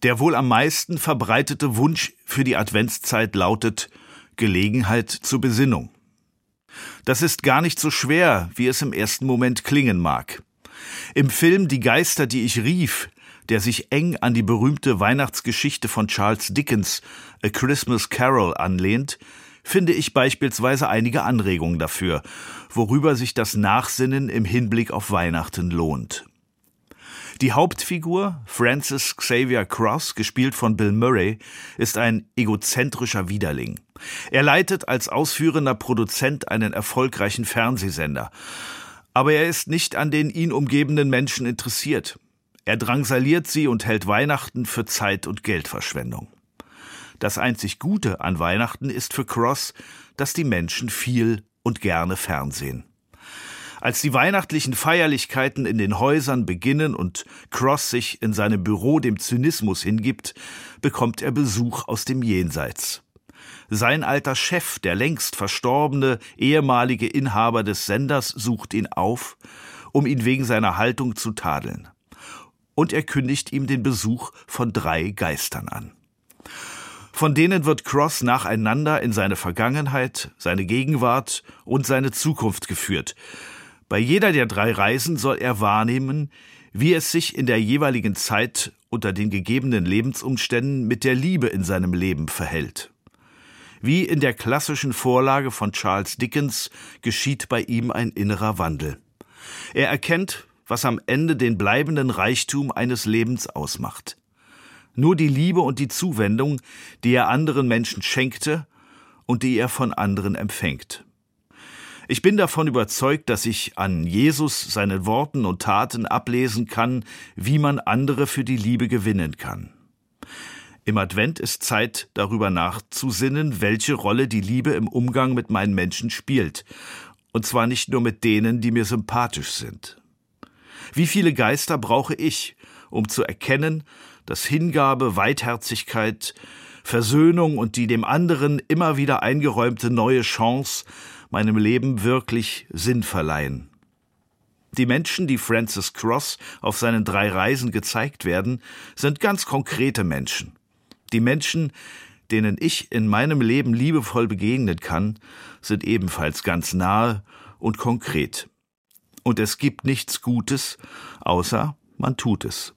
Der wohl am meisten verbreitete Wunsch für die Adventszeit lautet Gelegenheit zur Besinnung. Das ist gar nicht so schwer, wie es im ersten Moment klingen mag. Im Film Die Geister, die ich rief, der sich eng an die berühmte Weihnachtsgeschichte von Charles Dickens, A Christmas Carol, anlehnt, finde ich beispielsweise einige Anregungen dafür, worüber sich das Nachsinnen im Hinblick auf Weihnachten lohnt. Die Hauptfigur, Francis Xavier Cross, gespielt von Bill Murray, ist ein egozentrischer Widerling. Er leitet als ausführender Produzent einen erfolgreichen Fernsehsender. Aber er ist nicht an den ihn umgebenden Menschen interessiert. Er drangsaliert sie und hält Weihnachten für Zeit- und Geldverschwendung. Das einzig Gute an Weihnachten ist für Cross, dass die Menschen viel und gerne fernsehen. Als die weihnachtlichen Feierlichkeiten in den Häusern beginnen und Cross sich in seinem Büro dem Zynismus hingibt, bekommt er Besuch aus dem Jenseits. Sein alter Chef, der längst verstorbene ehemalige Inhaber des Senders, sucht ihn auf, um ihn wegen seiner Haltung zu tadeln. Und er kündigt ihm den Besuch von 3 Geistern an. Von denen wird Cross nacheinander in seine Vergangenheit, seine Gegenwart und seine Zukunft geführt. Bei jeder der 3 Reisen soll er wahrnehmen, wie es sich in der jeweiligen Zeit unter den gegebenen Lebensumständen mit der Liebe in seinem Leben verhält. Wie in der klassischen Vorlage von Charles Dickens geschieht bei ihm ein innerer Wandel. Er erkennt, was am Ende den bleibenden Reichtum eines Lebens ausmacht. Nur die Liebe und die Zuwendung, die er anderen Menschen schenkte und die er von anderen empfängt. Ich bin davon überzeugt, dass ich an Jesus, seinen Worten und Taten ablesen kann, wie man andere für die Liebe gewinnen kann. Im Advent ist Zeit, darüber nachzusinnen, welche Rolle die Liebe im Umgang mit meinen Menschen spielt. Und zwar nicht nur mit denen, die mir sympathisch sind. Wie viele Geister brauche ich, um zu erkennen, dass Hingabe, Weitherzigkeit, Versöhnung und die dem anderen immer wieder eingeräumte neue Chance meinem Leben wirklich Sinn verleihen. Die Menschen, die Francis Cross auf seinen 3 Reisen gezeigt werden, sind ganz konkrete Menschen. Die Menschen, denen ich in meinem Leben liebevoll begegnen kann, sind ebenfalls ganz nahe und konkret. Und es gibt nichts Gutes, außer man tut es.